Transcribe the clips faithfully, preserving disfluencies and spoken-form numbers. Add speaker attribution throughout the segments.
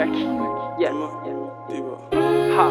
Speaker 1: Becky, yeah, ha,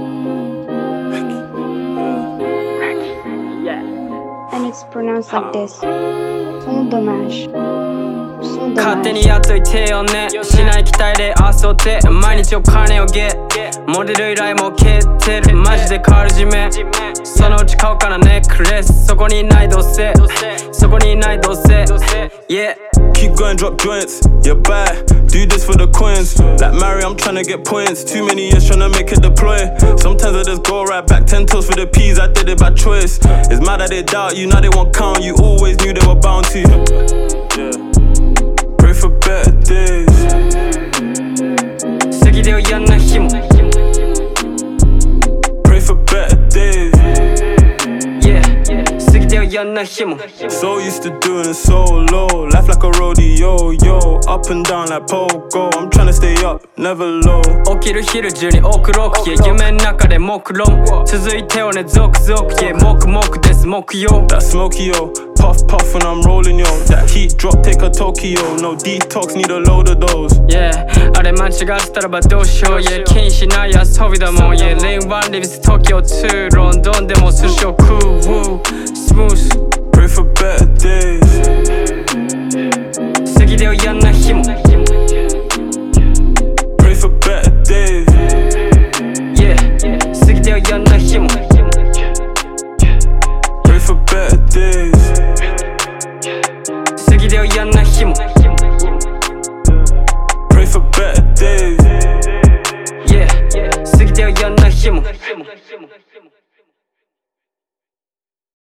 Speaker 1: Becky, yeah.
Speaker 2: And it's pronounced like this. Son dommage. Son
Speaker 1: 勝手に
Speaker 2: dommage.
Speaker 1: やっといてよねしない期待で遊って毎日お金をゲッモデル依頼も蹴ってるマジで変わる地面そのうち買おうかなネックレスそこにいないどうせそこにいないどうせ Yeah
Speaker 3: Keep going, drop joints, you're bad. Do this for the coins. Like Mario, I'm tryna get points. Too many years tryna make it deploy. Sometimes I just go right back. Ten toes for the peas, I did it by choice. It's mad that they doubt you, now they won't count. You always knew they were bound to. Yeah. Pray for better days.
Speaker 1: 過ぎでよ嫌な日も
Speaker 3: Pray for better days.
Speaker 1: Yeah 過ぎでよ嫌な日も
Speaker 3: So used to doing solo. Life like a rodeo, yo. Up and down like pogo. I'm tryna stay up, never low.
Speaker 1: 起きる昼中に多くロックyeah夢の中で目論続いてよね続々yeah黙々です木曜
Speaker 3: That smoky, yo. Puff, puff when I'm rolling, yo. That heat drop, take a Tokyo. No detox, need a load of those.
Speaker 1: Yeah あれ間違ってたらばどうしよう Yeah 気にしない遊びだもん Yeah Lane one lives Tokyo two ロンドンでも寿司を食う Woo Smooth
Speaker 3: Pray for better days.